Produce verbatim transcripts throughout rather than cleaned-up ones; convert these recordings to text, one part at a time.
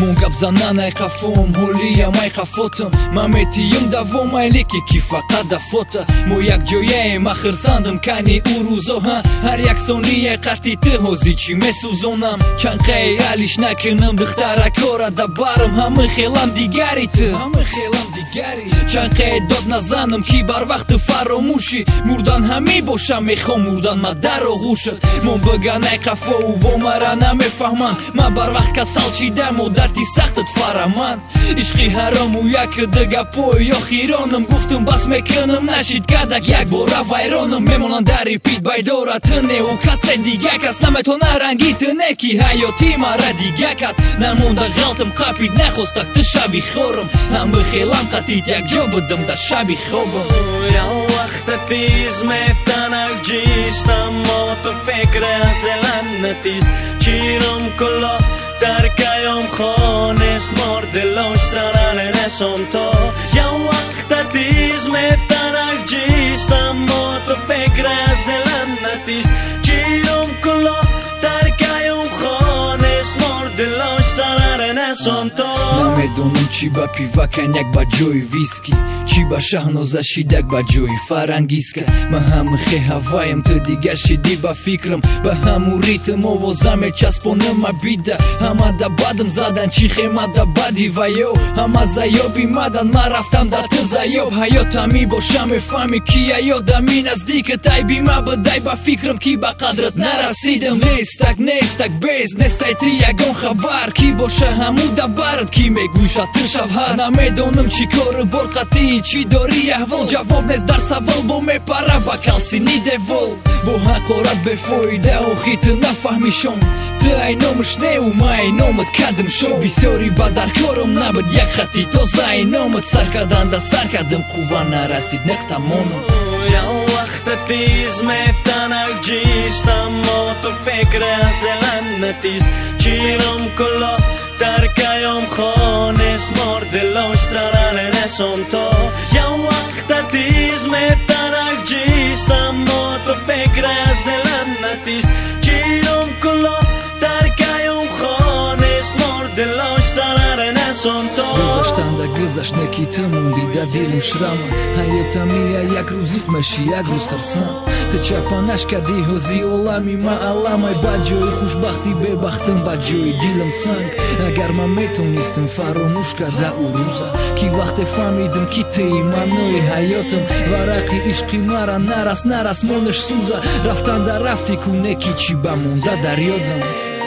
Мунга бзанана қафом ҳолия май қафотам ма метиюм давомайлеки ки фақат да фота мо як ҷояем ахирсандам кани ӯ рӯзоҳа ҳар як сония қатъи ту ҳози чӣ месӯзонам чанқаи алиш накунам духтаракора да барам ҳама хелам дигари ту ҳама хелам дигари чанқаи дод назанам ки барвақту фаромӯшӣ мурдан ҳамӣ бошам мехом мурдан ма дар оғӯшад мо биганай қафову вомара намефаҳманд ма барвақт касал шидам одати сахтат фараманд ишқи ҳараму як дагапои охиронам гуфтам бас мекунам нашид кадак як бора вайронам мемонам дари пит байдора тунеу касе дига кас наметона ранги туне ки ҳаёти мара дига кад намонда ғалтам қапид нахостак ту шаби хорам ҳама хелам қатид якҷо будам да шаби хобам Я вақта тиз мефтанак ҷист аммо ту фикр аз дилам натист чирам куло дар каём хонест мор дилош саране ресом то Я вақта тиз мефтанак ҷист аммо ту фикр аз дилам натист чирам куло дар каём хонест мор дилош саране ресом то намедонам чӣ ба пива коньяк ба ҷои виски чӣ ба шаҳноза шидак ба ҷои фарангиска ма ҳама хеҳаваям ту дигар шидӣ ба фикрам ба ҳаму ритм овоза мечаспонам абида ҳама да бадам задан чӣ хема да бади ва ё ҳама заёби мадан ма рафтам да ту заёб ҳаётам мебошам мефаҳмӣ ки аёдами наздикат айби ма бидай ба фикрам ки ба қадрат нарасидам нестак нестак без нестай ту ягон хабар ки боша ҳаму да барат ки мегӯшад ту шавҳар намедонам чӣ кору бор қатъии чӣ дори аҳвол ҷавоб нест дар савол бо мепара ба калсини девол бо ҳақорат бефоида охи ту нафаҳмишон ту айномаш неу ма айномат кадам шо бисёри ба дар корам набуд як хати тоза айномат сар карданда сар кардам қувва нарасид неқ тамонам Я вақта тиз мефтанак ҷист аммо ту фикр аз дилам натист чирам куло дар каём хонест мор дилош саране ресом то Я вақта тиз мефтанак ҷист аммо ту фикр аз дилам натист чирам куло дар каём хонест мор дилош саране ресом то гузаштанда гузашне ки ту монди да дилам шрама ҳаётамия як рӯз их меши як рӯз харсанд ту чапанаш кади ҳози олами ма аламай ба ҷои хушбахти бебахтам ба ҷои дилам санг агар ман метонистам фаромӯш карда ӯ рӯза ки вақте фаҳмидам ки туи маънои ҳаётам варақи ишқи мара нарас нарас монаш сӯза рафтанда рафти куне ки чӣ ба монда дар ёдам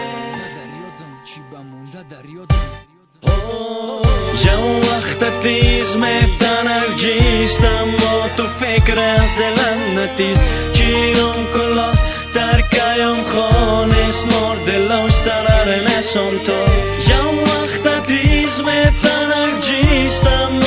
Я вақта тиз мефтанак ҷист аммо ту фикр аз дилам натист чирам куло дар каём хонест мор дилош саране ресом то Я вақта тиз мефтанак ҷист